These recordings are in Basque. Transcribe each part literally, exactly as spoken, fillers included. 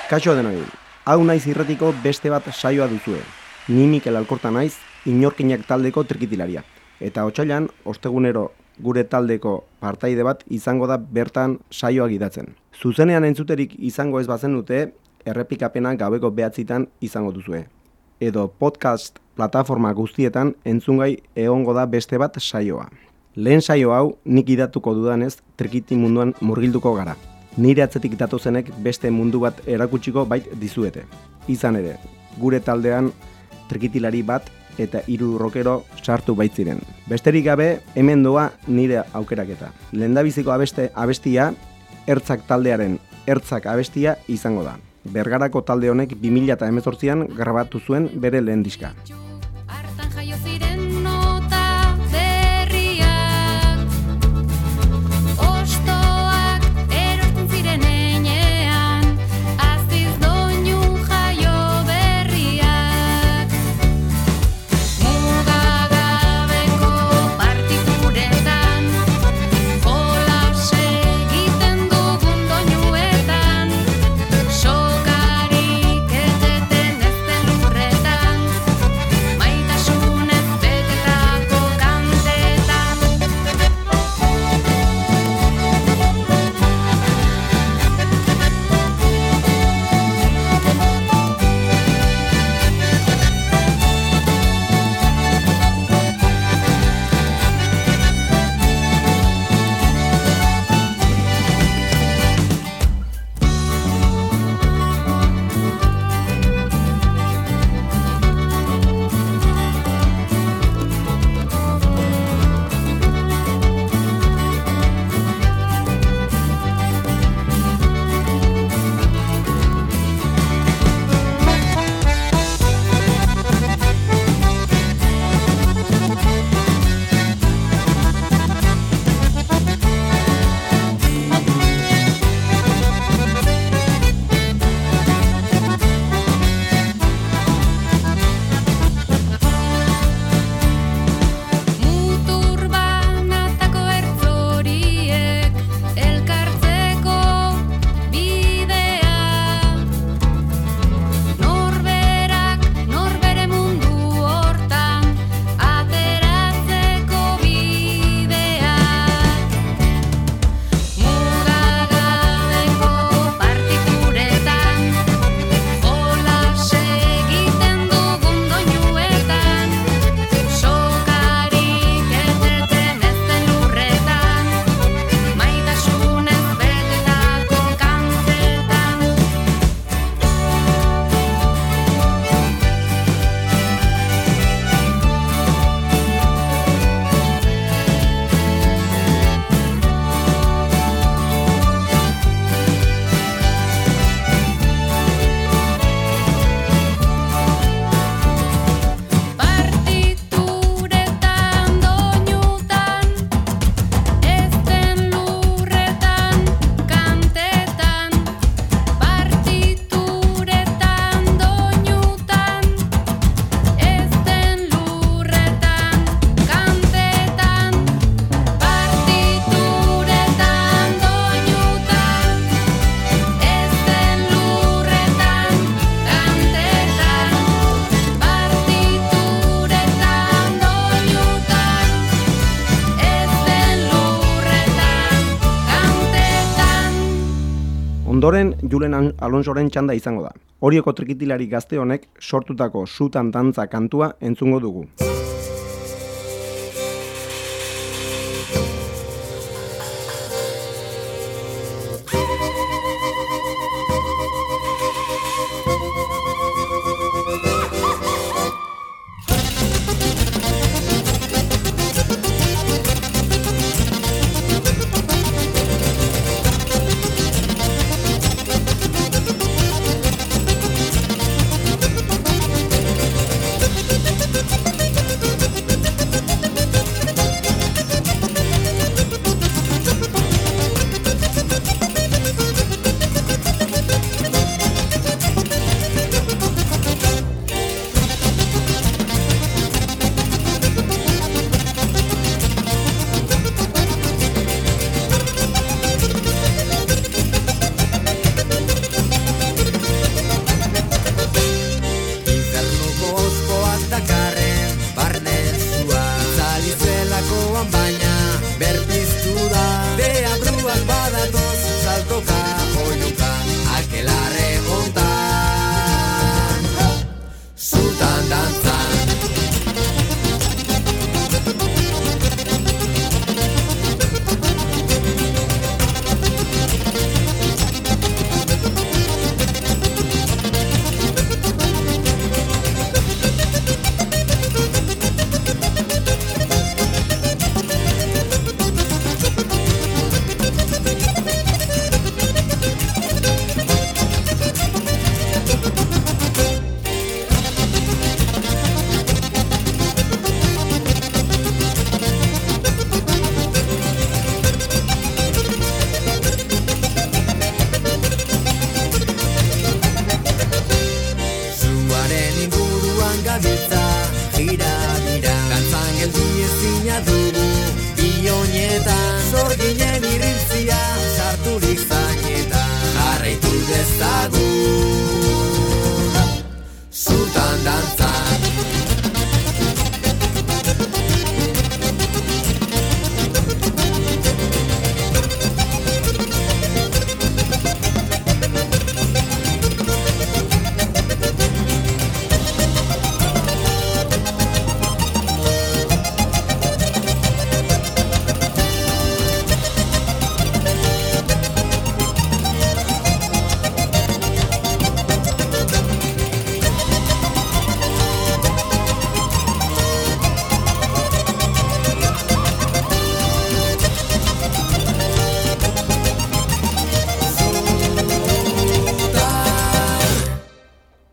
Kaixo denoi, hau naiz irratiko beste bat saioa duzue. Ni Mikel Alkorta naiz, inorkinak taldeko trikitilaria. Eta otsailean, ostegunero gure taldeko partaide bat izango da bertan saioa gidatzen. Zuzenean entzuterik izango ez bazen dute, errepikapena gaueko behatzitan izango duzue. Edo podcast plataforma guztietan entzungai egongo da beste bat saioa. Lehen saio hau nik idatuko dudanez trikiti munduan murgilduko gara. Nire atzetik datozenek beste mundu bat erakutsiko bait dizuete. Izan ere, gure taldean trikitilari bat eta hiru rockero sartu baitziren. Besterik gabe, hemen doa nire aukeraketa. Lehendabiziko abeste abestia, Ertzak taldearen Ertzak abestia izango da. Bergarako talde honek bi mila hemezortzian grabatu zuen bere lehen diska. Ondoren, Julen Alonsoren txanda izango da. Orioko trikitilari gazte honek sortutako sutan dantza kantua entzungo dugu.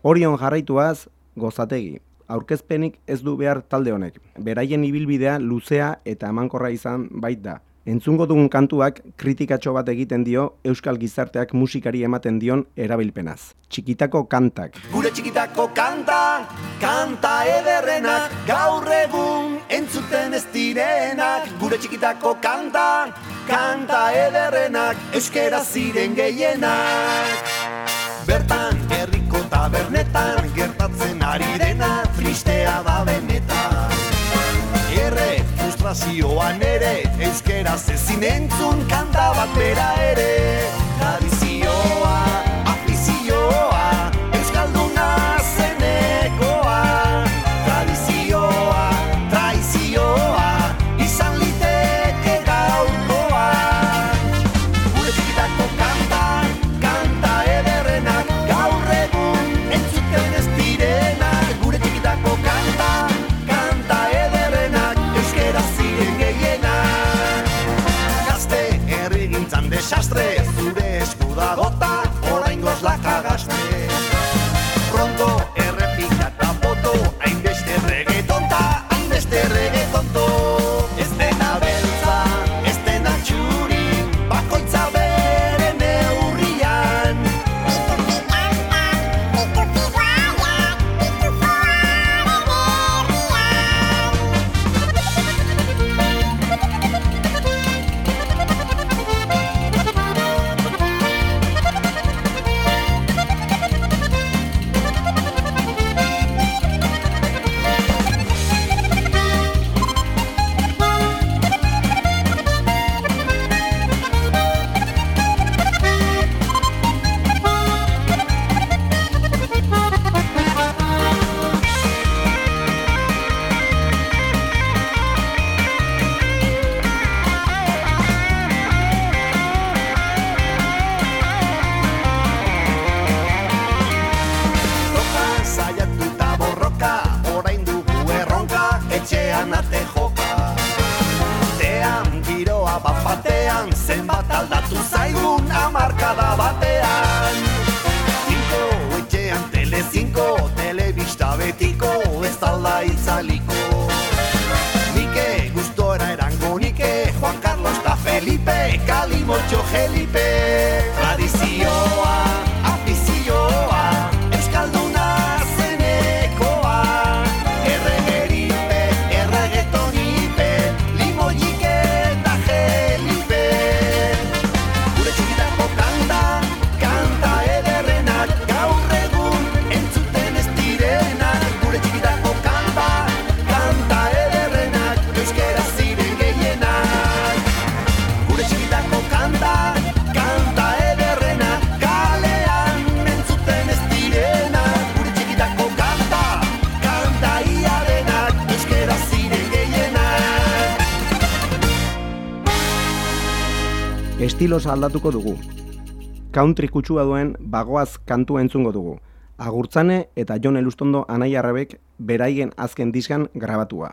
Orion jarraituaz, Gozategi. Aurkezpenik ez du behar talde honek. Beraien ibilbidea luzea eta emankorra izan bait da. Entzungo dugun kantuak kritikatxo bat egiten dio euskal gizarteak musikari ematen dion erabilpenaz. Txikitako kantak. Gure txikitako kanta, kanta ederrenak, gaur egun entzuten ez direnak. Gure txikitako kanta, kanta ederrenak, euskera ziren gehienak. Bertan, herriko tabernetan, gertatzen ari dena, tristea da benetan. Erre, frustrazioan ere, euskeraz ezin entzun kanta bat bera ere. Tradizioa, afizioa, euskalduna zenekoa. Tradizioa, traizioa, izan liteke gaurkoa. Gure txikitako kanta, kanta ederrenak, gaur egun entzuten ez direnak. Gure txikitako kanta, kanta ederrenak, euskera ziren gehienak. Gazte herrigintzan desastre, zure esku dagota, oraingoz lakagaste. Pronto errepika eta boto, hainbeste reggaetonta, hainbeste reggaetonto. Ez dena beltza, ez dena txuri, bakoitza bere neurrian. Etxean arte joka, tean giroa bat batean, zenbat aldatu zaigun amarkada batean. Cinco, etxean telecinco, telebista betiko, ez alda itzaliko. Nike gustora erango nike, Juan Carlos eta Felipe, Kalimotxo Gelipe. Tradizioa, afizioa, euskalduna zenekoa. Estilos aldatuko dugu. Country kutsua duen Bagoaz kantua entzungo dugu. Agurtzane eta Jon Elustondo anaiarrebek beraien azken diskan grabatua.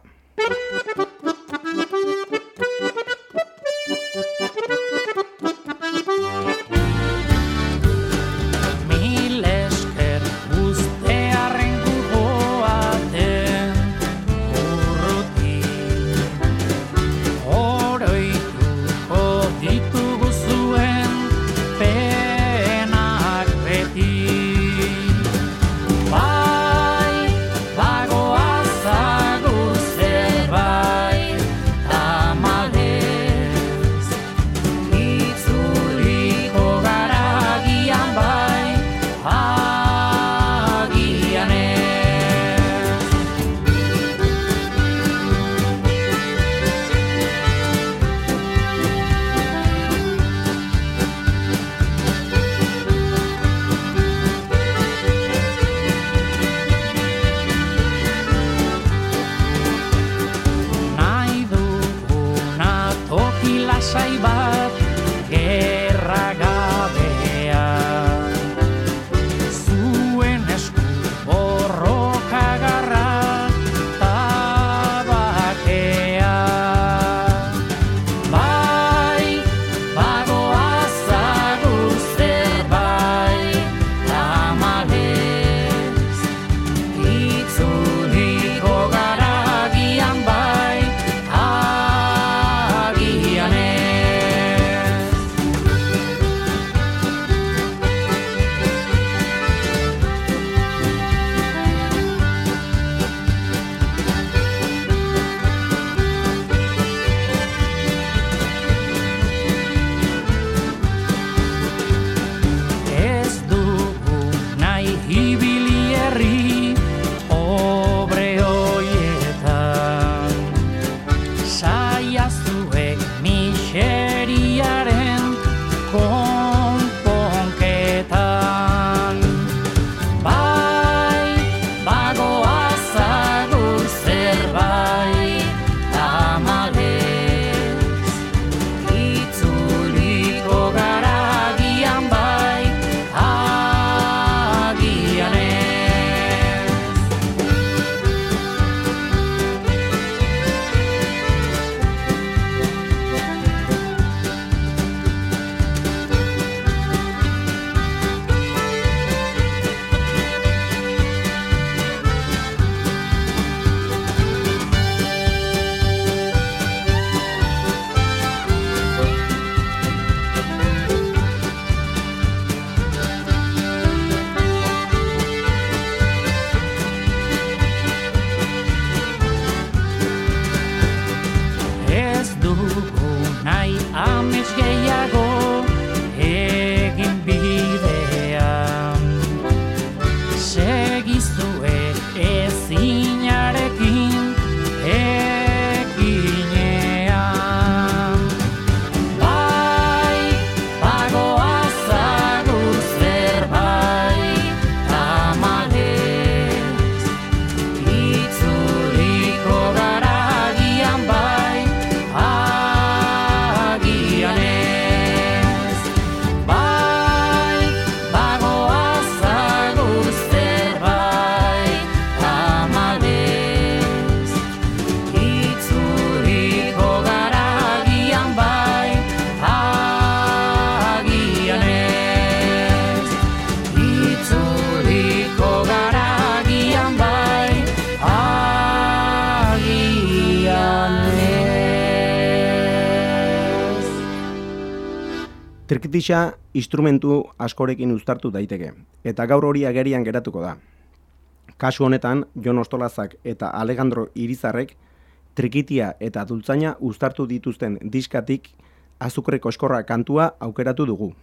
Trikitixa instrumentu askorekin uztartu daiteke, eta gaur hori agerian geratuko da. Kasu honetan, Jon Ostolazak eta Alejandro Irizarrek trikitia eta dultzaina uztartu dituzten diskatik Azukre Koskorra kantua aukeratu dugu.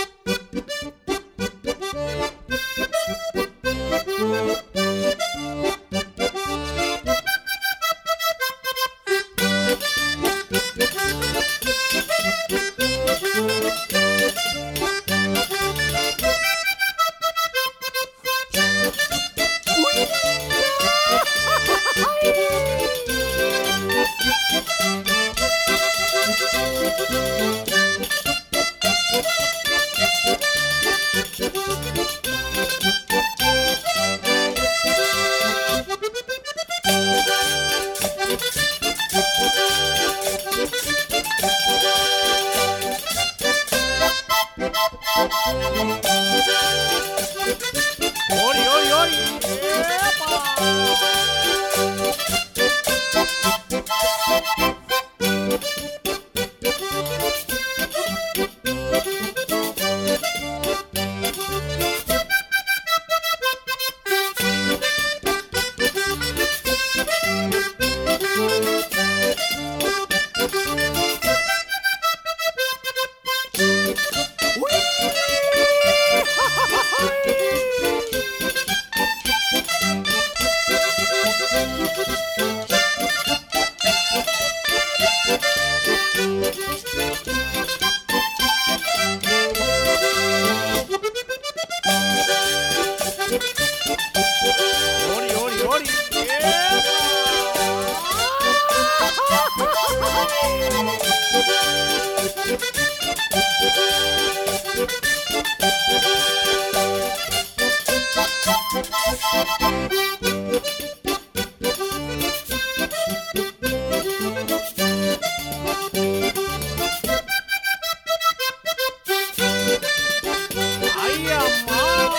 ¡Ori, ori, ori! ¡Epa! ¡Ori, ori, ori! ¡Ay, amá!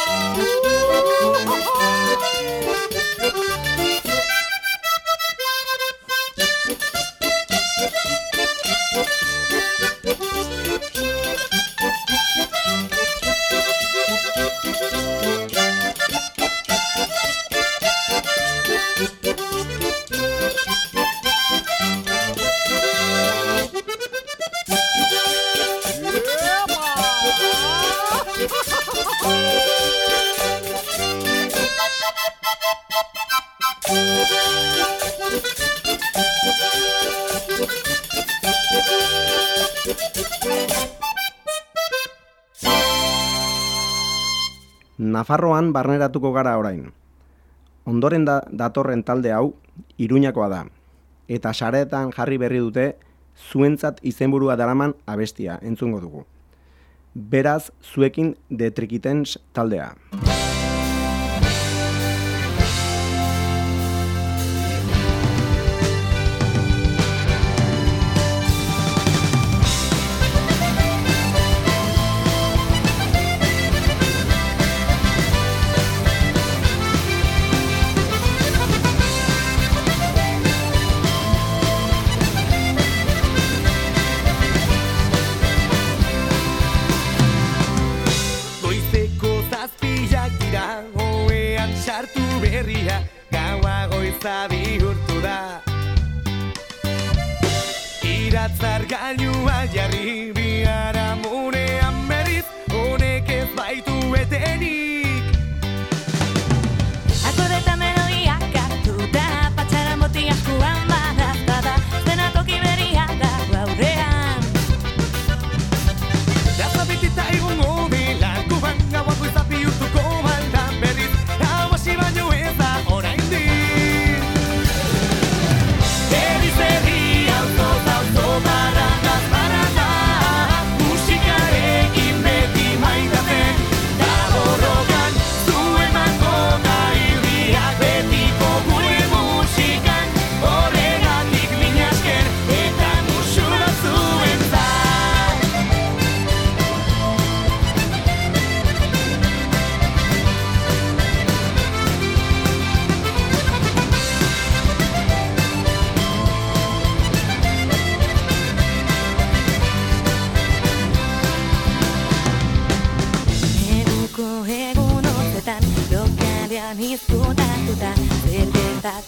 Nafarroan barneratuko gara orain. Ondoren da, datorren talde hau Iruñakoa da, eta sareetan jarri berri dute zuentzat izenburua daraman abestia entzungo dugu. Beraz, zuekin The Trikitens taldea. Goizeko zazpila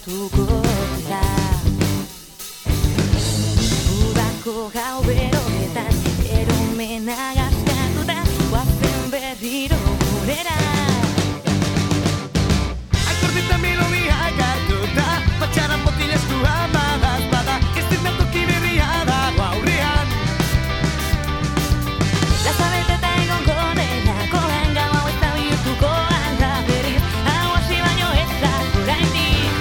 geratuko dira. Udako gau beroetan, eromena gaztatuta, guazen berriro gurera. Akordita melodiak hartuta, patxaran botilezko amadaz bada, kestin datoki berria dago aurrean. Lazabete eta egongo denako lan gau hau ez da bihurtuko alda berriz, hau hasi baino ez da oraindik.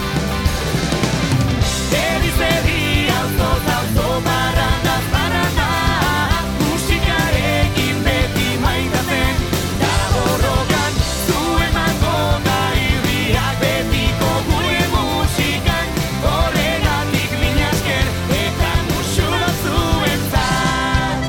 Berriz berri, auzoz auzo, barrandaz barranda, musikarekin beti maitatzen, da borrokan, zu emango da irriak betiko gure musikan, horregatik mila esker, eta musu bat zuentzat.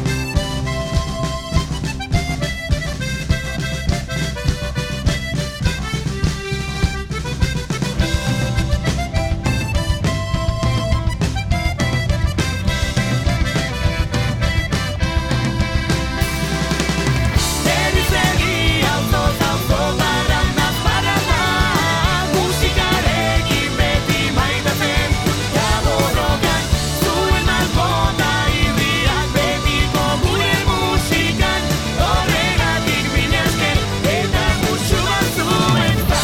Berriz berri, auzoz auzo, barrandaz barranda, musikarekin beti maitatzen, da borrokan, zuen malkota irriak betiko gure musikan, horregatik mila esker, eta musu bat zuentzat.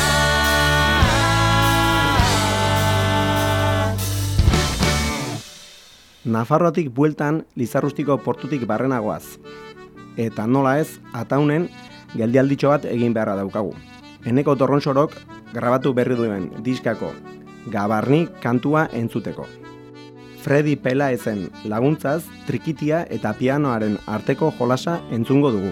Nafarroatik bueltan Lizarrustiko portutik barrenagoaz. Eta nola ez, ataunen geldialditxo bat egin beharra daukagu. Eneko Torronsorok grabatu berri duen diskako Gabarni kantua entzuteko. Freddy Pelaezen laguntzaz trikitia eta pianoaren arteko jolasa entzungo dugu.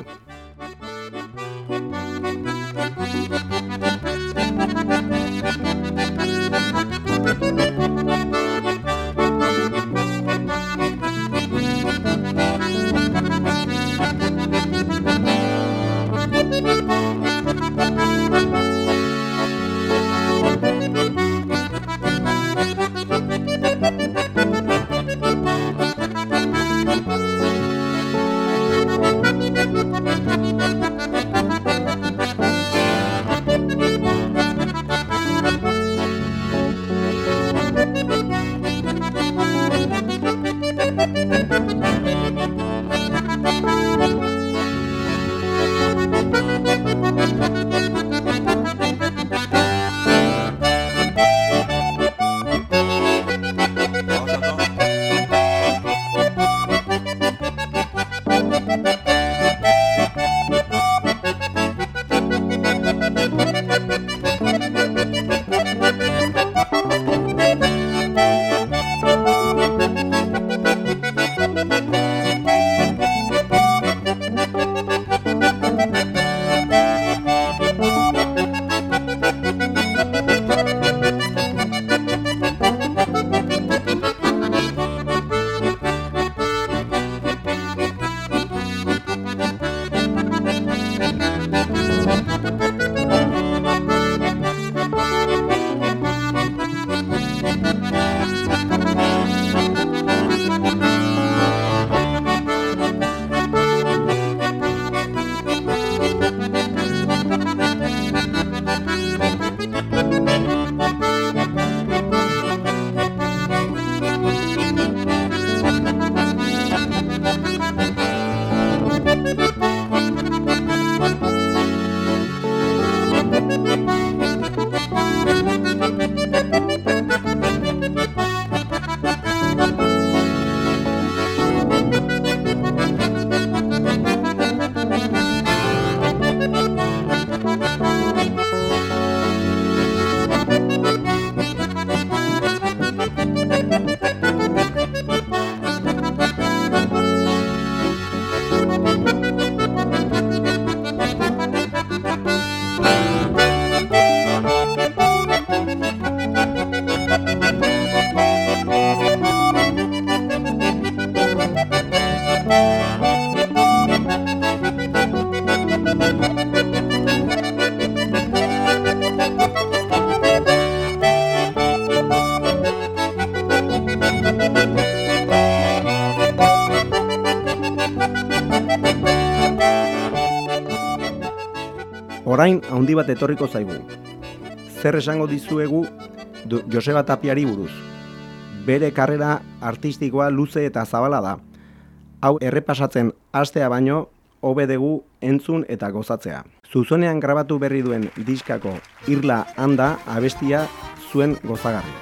Orain handi bat etorriko zaigu. Zer esango dizuegu du, Joseba Tapiari buruz. Bere karrera artistikoa luze eta zabala da. Hau errepasatzen hastea baino, hobe dugu entzun eta gozatzea. Zuzenean grabatu berri duen diskako Irla Anda abestia zuen gozagarri.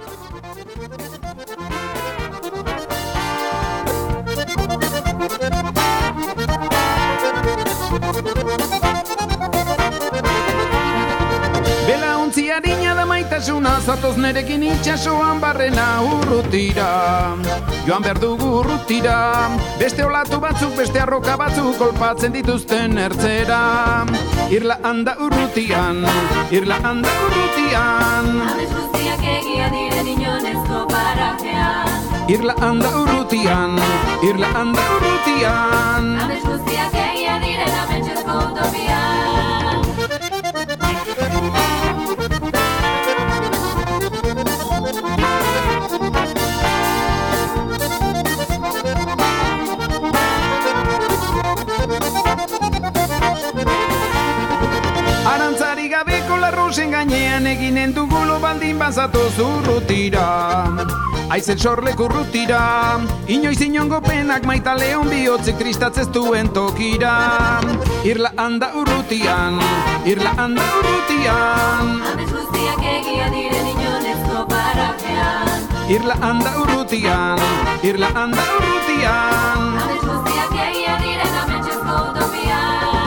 Belaontzi harina da maitasuna, zatoz nerekin itxasoan barrena urrutira. Joan behar dugu urrutira, beste olatu batzuk, beste arroka batzuk kolpatzen dituzten ertzera. Irla Anda urrutian, Irla Anda urrutian. Abes guztiak egia diren inonezko parajean. Irla Anda urrutian, Irla Anda urrutian. Abes guztiak egia diren ametxezko utopian. Arantzari gabeko larrosen gainean eginen dugulo baldin bazatoz urrutira. Aizel sorleku urrutira, inoiz inongo penak maita leon bihotzik tristatzez duen tokira. Irla Anda urrutian, Irla Anda urrutian. Abes guztiak egia diren inonezko parajean. Irla Anda urrutian, Irla Anda urrutian. Abes guztiak egia diren ametxezko utopian.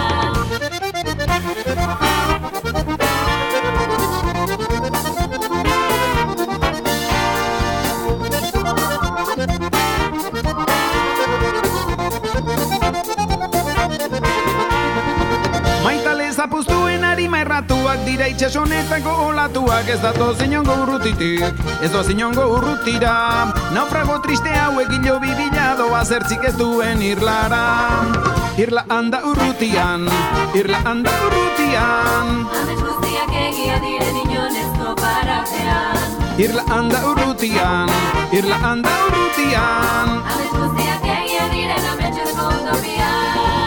Maitale zapuztuen harima erratuak dira itxasonetako olatuak, ez datoz inongo urrutitik, ez doaz inongo urrutira. Naufrago triste hauek hilo bibila doa zertzik ez duen irlara. Irla Anda urrutian, Irla Anda urrutian. Abes guztiak egia diren inonezko parajean. Irla Anda urrutian, Irla Anda urrutian. Abes guztiak egia diren ametxezko utopian.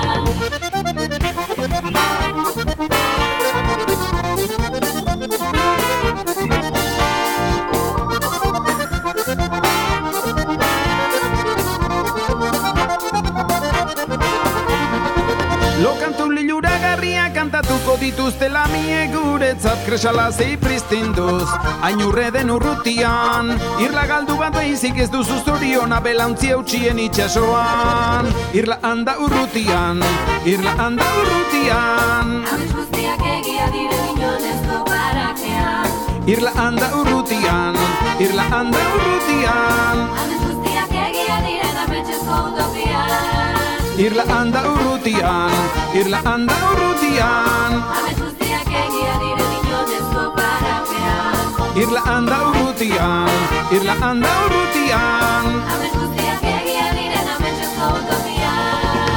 Lokantu liluragarria kantatuko dituzte lamie guretzat kresala zei pristinduz. Ainurre den urrutian, irla galdu bat behizik ez duzu zoriona belauntzi eutxien itxasoan. Irla Anda urrutian, Irla Anda urrutian. Abes guztiak egia diren inonezko parajean. Irla Anda urrutian, Irla Anda urrutian. Abes guztiak egia diren ametxezko utopian. Irla Anda urrutian, Irla Anda urrutian. Abes guztiak egia diren inonezko parajean. Irla Anda urrutian, Irla Anda urrutian. Abes guztiak egia diren ametxezko utopian.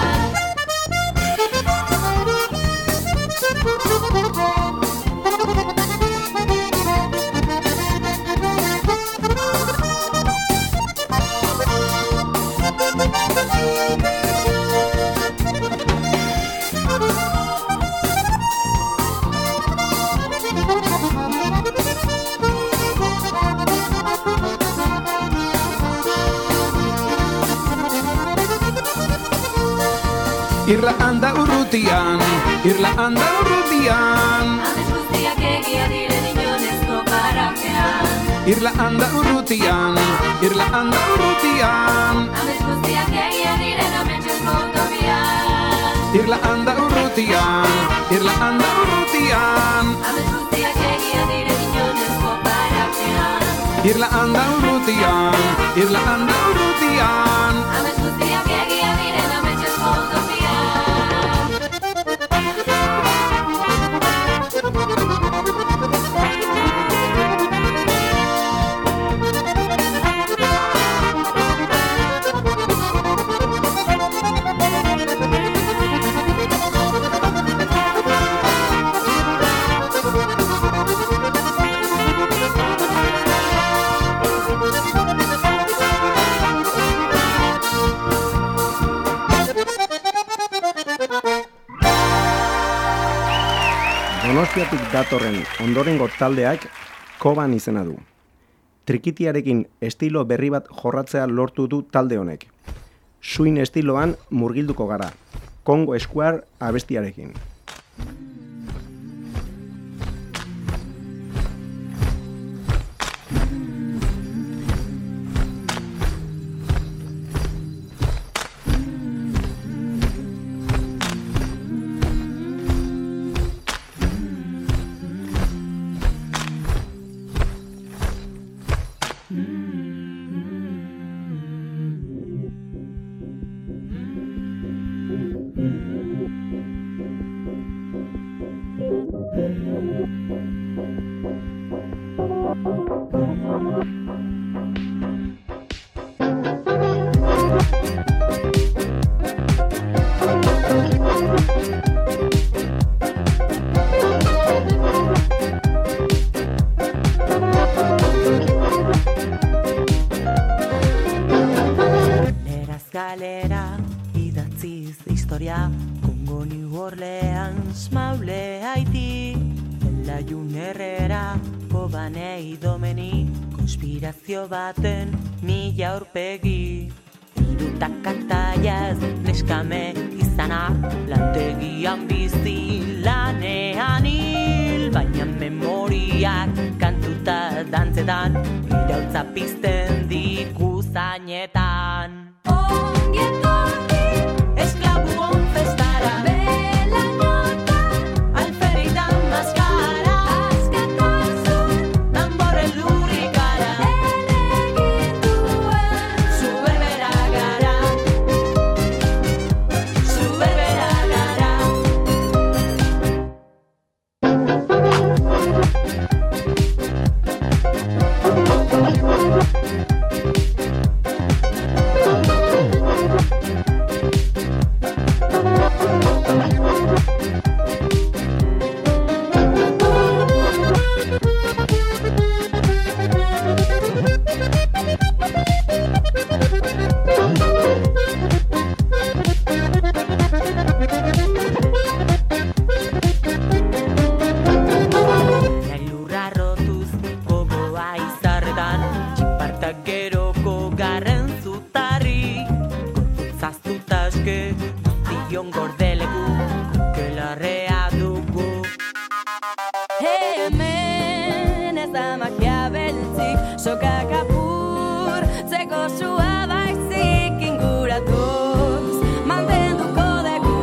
Irla Anda urrutian, Irla Anda urrutian. Abes guztiak egia diren inonezko parajean. Irla Anda urrutian, Irla Anda urrutian. Abes guztiak egia diren ametxezko utopian. Irla Anda urrutian, Irla Anda urrutian. Abes guztiak egia diren inonezko parajean. Irla Anda urrutian, Irla Anda urrutian. Abes guztiak egia diren ametxezko utopian. Donostiatik datorren ondorengo taldeak Koban izena du. Trikitiarekin estilo berri bat jorratzea lortu du talde honek. Swing estiloan murgilduko gara. Congo Square abestiarekin. Galera idatziz historia Kongo New Orleans Maule Haiti Elayun Herrera Kobanei domeni Konspirazio baten mila aurpegi Irutak kantaiaz neskame izana Lantegian bizi lanean hil Baina memoriak kantuta dantzetan Irautza pizten diku zainetan Esklabuon festara Belañota Alferita maskara Askatasun Tambore lurikara Ereginduen Zuberbera gara Zuberbera gara Hemen ez da magia beltzik, sokak apurtzeko sua baizik inguratuz, mantenduko dugu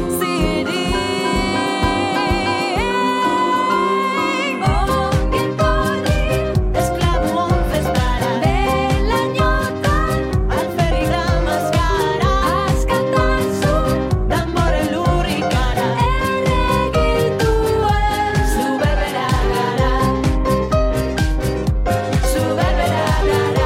bizirik. Ongi etorri, esklabuon festara, Belañotan, alferrika maskara, askatasun, tambore lurrikara, erreginduen zuberbera gara, zuberbera gara.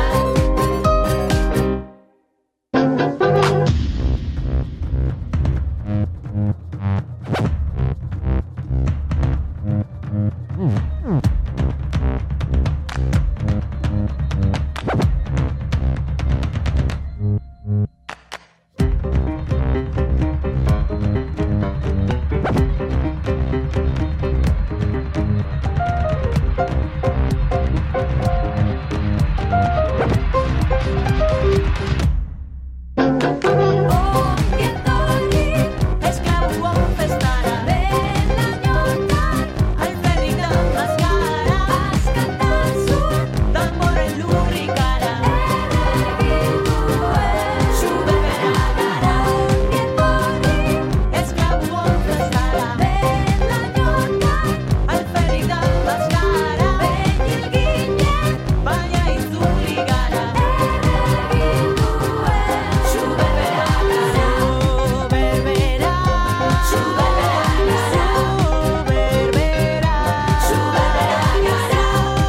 Ongi etorri, esklabuon festara, Belañotan, alferrika maskara, askatasun, tambore lurrikara, erreginduen zuberbera gara. Ongi etorri, esklabuon festara, Belañotan, alferrika maskara, beñil ginen, baina itzuli gara, erreginduen zuberbera gara, zuberbera, zuberbera gara, zuberbera, zuberbera gara,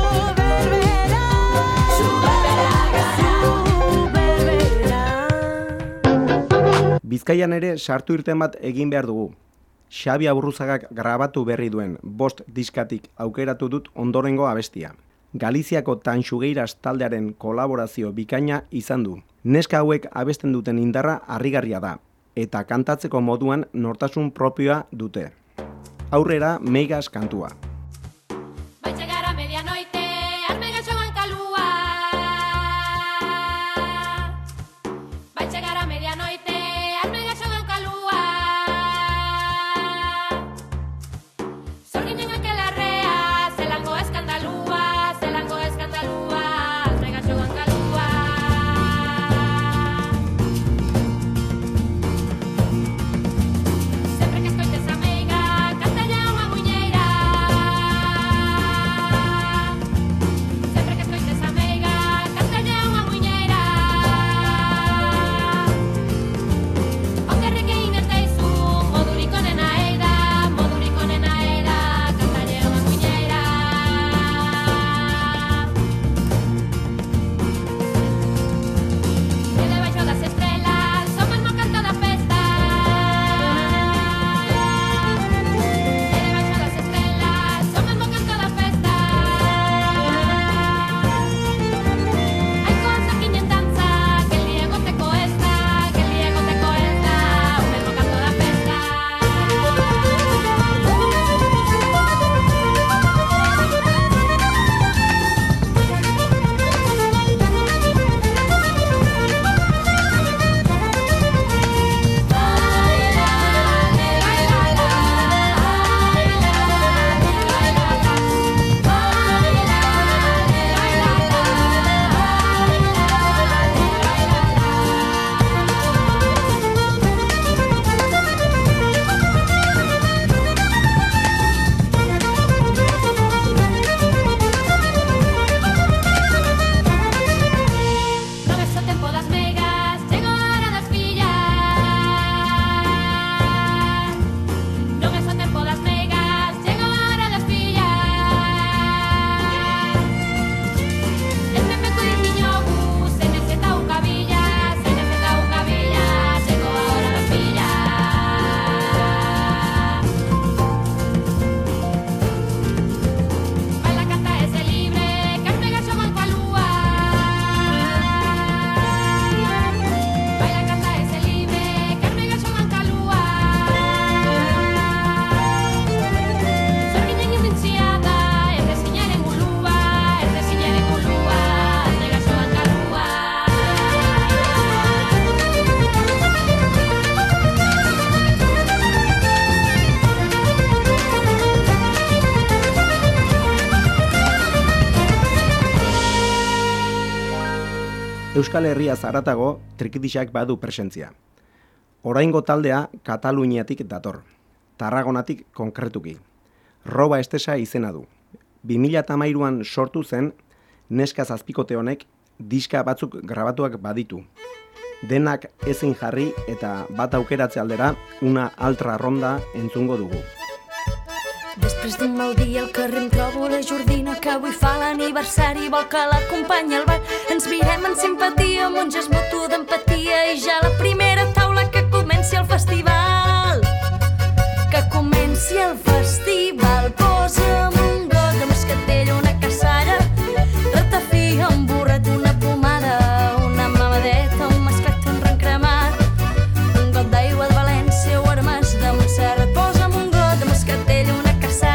zuberbera, zuberbera. Bizkaian ere sartu irten bat egin behar dugu. Xabi Aburruzagak grabatu berri duen bost diskatik aukeratu dut ondorengo abestia. Galiziako Tanxugeiras taldearen kolaborazio bikaina izan du. Neska hauek abesten duten indarra harrigarria da, eta kantatzeko moduan nortasun propioa dute. Aurrera Meigas kantua. Vai chegar a medianoite Euskal Herria zaratago trikitixak badu presentzia. Oraingo taldea Kataluniatik dator, Tarragonatik konkretuki. Roba Estesa izena du. bi mila hamairuan sortu zen, neska zazpikote honek diska batzuk grabatuak baditu. Denak ezin jarri eta bat aukeratze aldera una altra ronda entzungo dugu. Després d'un mal dia al carrer em trobo la Jordina, que avui fa l'aniversari i vol que l'acompanyi al ball. Ens mirem en simpatia amb un gest mutu d'empatia i ja la primera taula que comenci el festival. Que comenci el festival. Posa'm un got de moscatell, una cassalla, ratafia, un burret, una pomada, una mamadeta, un masclet, un ron cremat, un got d'aigua de València o Armes de Montserrat. Posa'm un got de moscatell, una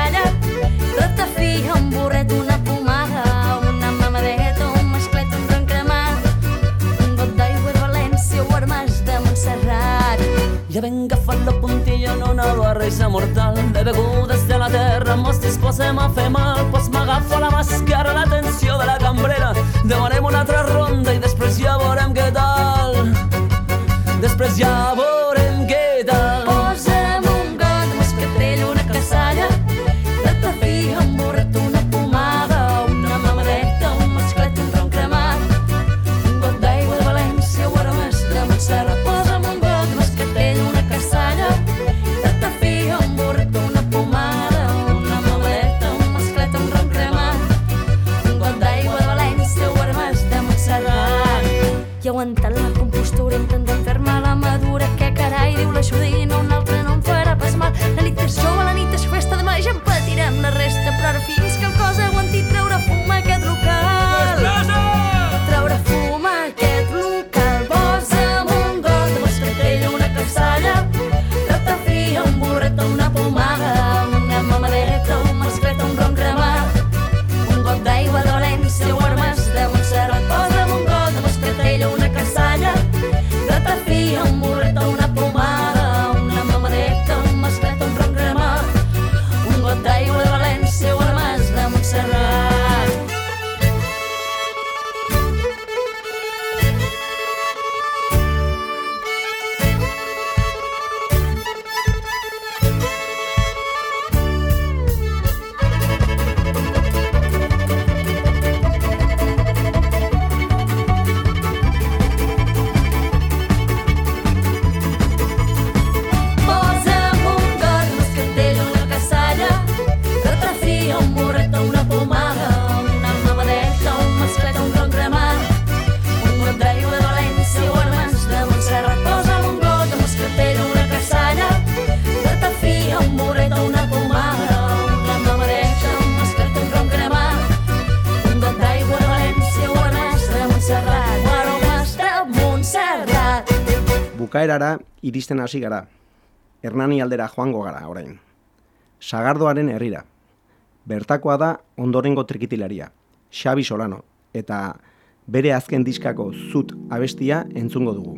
ratafia, un burret, una pomada, una mamadeta, un masclet, un ron cremat, un got d'aigua de València o Armes de Montserrat. Ja ben agafat la puntilla en una barreja mortal de begudes de la terra, mos disposem a fer mal, pues m'agafo la màscara, l'atenció de la cambrera, demanem una altra ronda i després ja veurem què tal. Després ja veurem què tal. Posa'm un got de moscatell, una cassalla, ratafia, un burret, una pomada, una mamadeta, un masclet, un ron cremat, un got d'aigua de València o Armes de Montserrat. Posa'm un got de moscatell, una cassalla, ratafia, un burret, una pomada, una mamadeta, un masclet, un ron cremat, un got d'aigua de València o Armes de Montserrat. I aguantant la compostura, intentant fer-me la madura, que carai, diu la Judina, un altre no em farà pas mal. La nit és jove, la nit és festa, demà ja en patirem la resta, però ara fins que el cos aguanti treure fum a aquest local. Treure fum a aquest local. Posa'm un got de moscatell, una cassalla, ratafia, un burret, una pomada, una mamadeta, un masclet, un ron cremat, un got d'aigua de València o Armes de Montserrat. Posa'm un got de moscatell, una cassalla, ratafia, un burret, una pomada, una mamadeta, un masclet, un ron cremat, un got d'aigua de València o Armes de Montserrat. Posa'm un got de moscatell, una cassalla, ratafia, un burret, una pomada, una mamadeta, un masclet, un ron cremat, un got d'aigua de València o Armes de Montserrat. Posa'm un got de moscatell, una cassalla, ratafia, un burret, una pomada, una mamadeta, un masclet, un ron cremat, un got d'aigua de València o Armes de Montserrat. O Armes de Montserrat. Bukaerara iristen hasi gara. Hernani aldera joango gara orain. Sagardoaren herrira. Bertakoa da ondorengo trikitilaria, Xabi Solano, eta bere azken diskako Zut abestia entzungo dugu.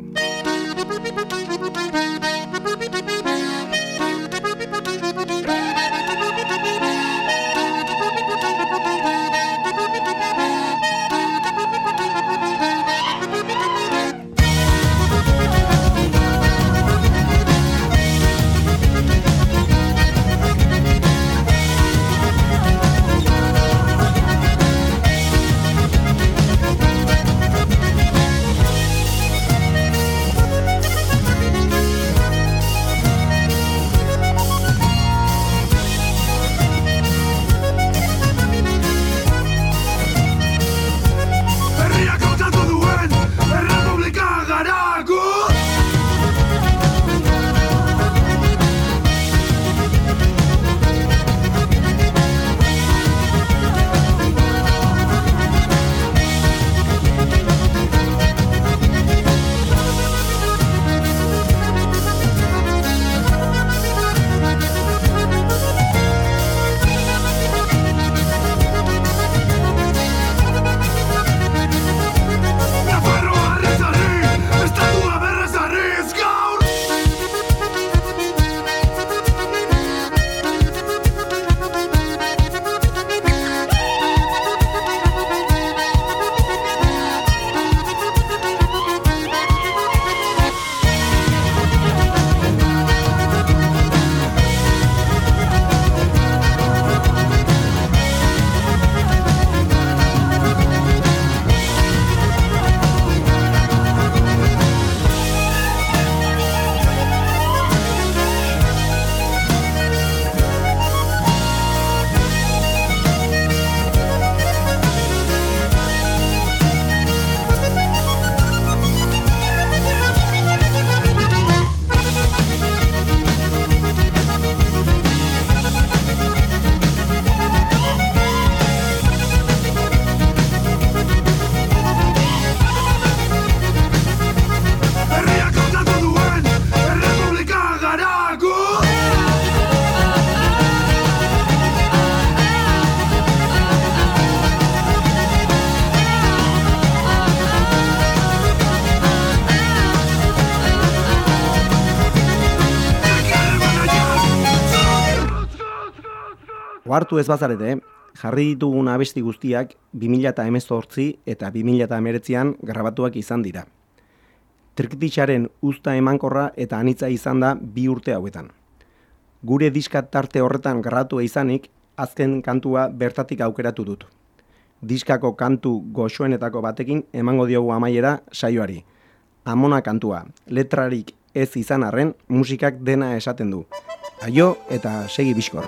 Ohartu ez bazarete, jarri ditugun abesti guztiak bi mila hemezortzi eta bi mila hemeretzian grabatuak izan dira. Trikitixaren uzta emankorra eta anitza izan da bi urte hauetan. Gure diska tarte horretan grabatu izanik, azken kantua bertatik aukeratu dut. Diskako kantu goxoenetako batekin emango diogu amaiera saioari. Amona kantua, letrarik ez izan arren, musikak dena esaten du. Aio eta segi bizkor.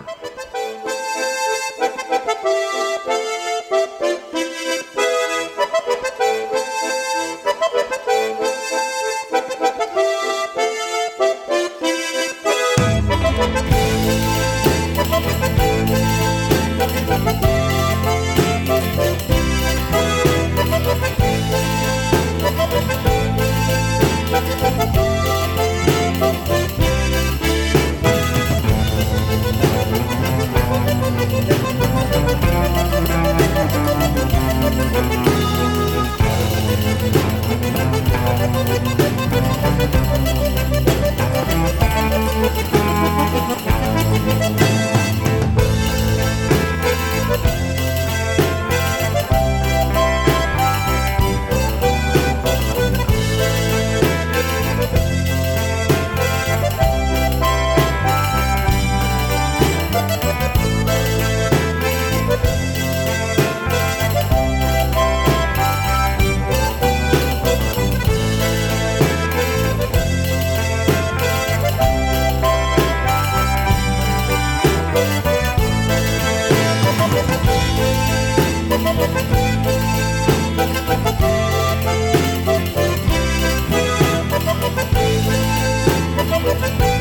Thank you.